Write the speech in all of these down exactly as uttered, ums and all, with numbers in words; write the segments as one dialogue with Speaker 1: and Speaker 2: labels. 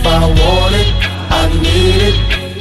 Speaker 1: if I want it, I need it.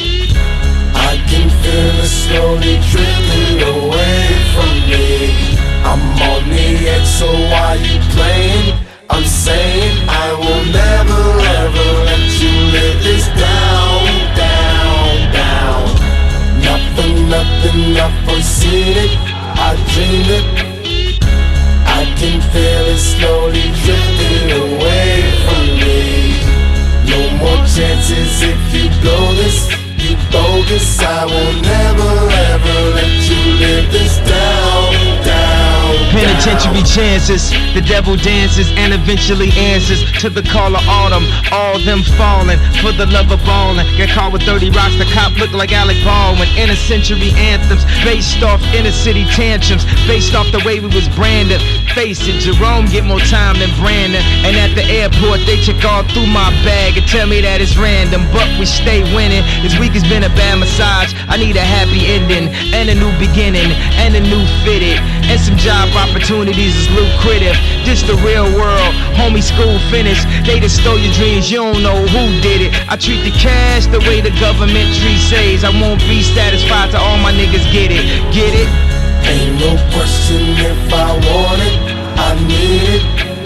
Speaker 1: I can feel it slowly drifting away from me. I'm on the edge, so why you playing? I'm saying I will never ever let you live this down, down, down. Nothing, nothing, I've foreseen it, I dreamed it. I can feel it slowly drifting away from me. No more chances if you blow this, you bogus. I will never ever let you live this down, down, down.
Speaker 2: Penitentiary chances, the devil dances and eventually answers to the call of autumn. All them falling for the love of ballin'. Get caught with thirty rocks, the cop look like Alec Baldwin. Inner century anthems based off inner city tantrums, based off the way we was branded. Face it, Jerome get more time than Brandon. And at the airport they check all through my bag and tell me that it's random, but we stay winning. This week has been a bad massage. I need a happy ending and a new beginning and a new fitted and some job opportunities is lucrative. This the real world, homie, school finished. They just stole your dreams, you don't know who did it. I treat the cash the way the government treats says. I won't be satisfied till all my niggas get it, get it?
Speaker 1: Ain't no question if I want it, I need it.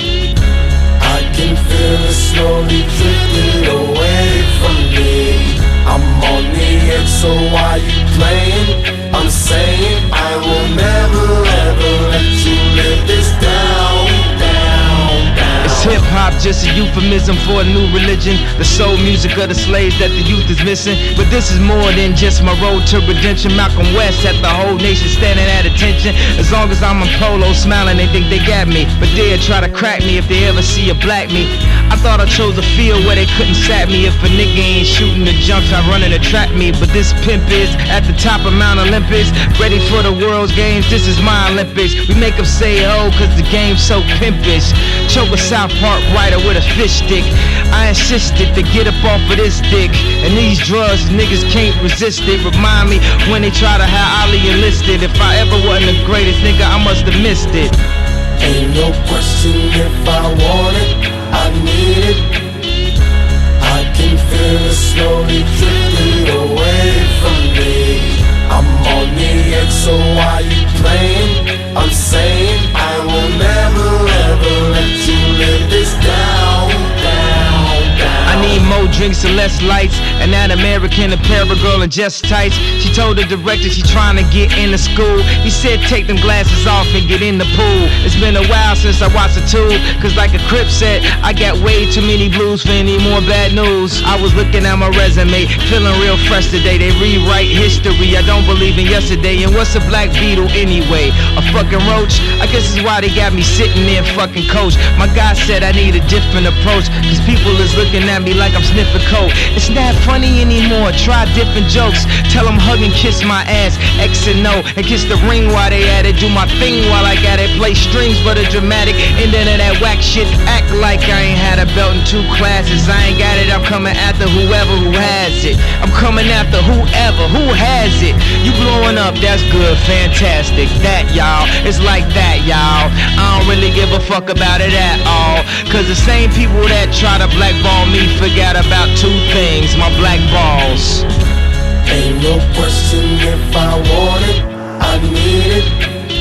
Speaker 1: I can feel it slowly drifting away from me. I'm on the edge, so why you playing? I'm saying I will never ever let you live this down, down, down.
Speaker 2: It's hip-hop, just a euphemism for a new religion. The soul music of the slaves that the youth is missing. But this is more than just my road to redemption. Malcolm West had the whole nation standing at attention. As long as I'm in polo smiling, they think they got me. But they'll try to crack me if they ever see a black me. I thought I chose a field where they couldn't sap me. If a nigga ain't shooting the jumps, I run in to trap me. But this pimp is at the top of Mount Olympus, ready for the world's games, this is my Olympics. We make them say oh, cause the game's so pimpish. Choke a South Park writer with a fish stick. I insisted to get up off of this dick. And these drugs, niggas can't resist it. Remind me when they try to have Ali enlisted. If I ever wasn't the greatest nigga, I must have missed it.
Speaker 1: Ain't no question if I want it, I need it. I can feel it slowly drifting away from me. I'm on the edge, so why you playing? I'm saying I will never ever let you live this down, down, down.
Speaker 2: I need more drinks and less lights. And that American Apparel girl in just tights. She told the director she trying to get into school. He said take them glasses off and get in the pool. It's been a while since I watched the tube, cause like a Crip said, I got way too many blues for any more bad news. I was looking at my resume, feeling real fresh today. They rewrite history, I don't believe in yesterday. And what's a black beetle anyway? A fucking roach? I guess it's why they got me sitting there fucking coach. My guy said I need a different approach, cause people is looking at me like I'm sniffing coke. It's not funny anymore, try different jokes. Tell them hug and kiss my ass, X and O, and kiss the ring while they at it. Do my thing while I got it, play strings for the dramatic ending of that whack shit. Act like I ain't had a belt in two classes. I ain't got it, I'm coming after whoever who has it. I'm coming after whoever who has it. You blowing up, that's good, fantastic. That y'all, it's like that y'all. I don't really give a fuck about it at all, cause the same people that try to blackball me forgot about two things, my black balls.
Speaker 1: Ain't no question if I want it, I need it.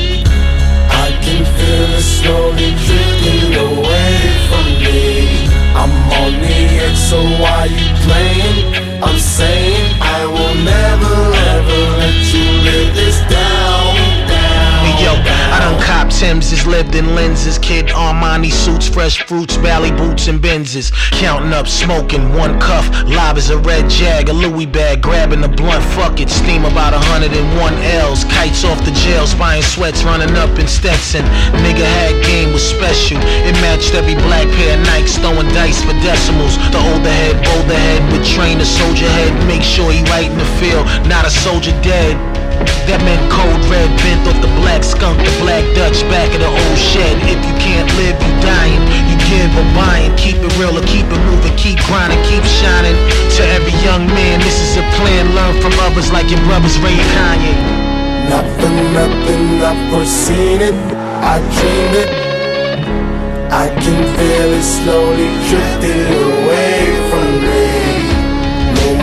Speaker 1: I can feel it slowly drifting away from me. I'm on the edge, so why you playing? I'm saying I will never ever let you live this down, down.
Speaker 3: Yo, I done cop Timbs, lived in lenses, kid Armani suits, fresh fruits, Bally boots and Benzes. Counting up, smoking, one cuff, live as a red Jag, a Louis bag, grabbing the blunt, fuck it, steam about a hundred and one L's, kites off the jails, buying sweats, running up in Stetson. Nigga had game was special, it matched every black pair of Nikes, throwing dice for decimals. The older head, bolder head, would train a soldier head, make sure he right in the field, not a soldier dead. That meant cold red, bent off the black skunk, the black Dutch, back of the old shed. If you can't live, you dying, you give or buying. Keep it real or keep it moving, keep grinding, keep shining. To every young man, this is a plan, learn from others like your brothers Ray and Kanye.
Speaker 1: Nothing, nothing, I've foreseen it, I dreamed it. I can feel it slowly drifting away from me.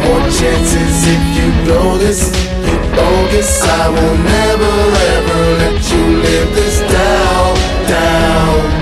Speaker 1: more chances if you blow this. You bogus, I will never ever let you live this down, down.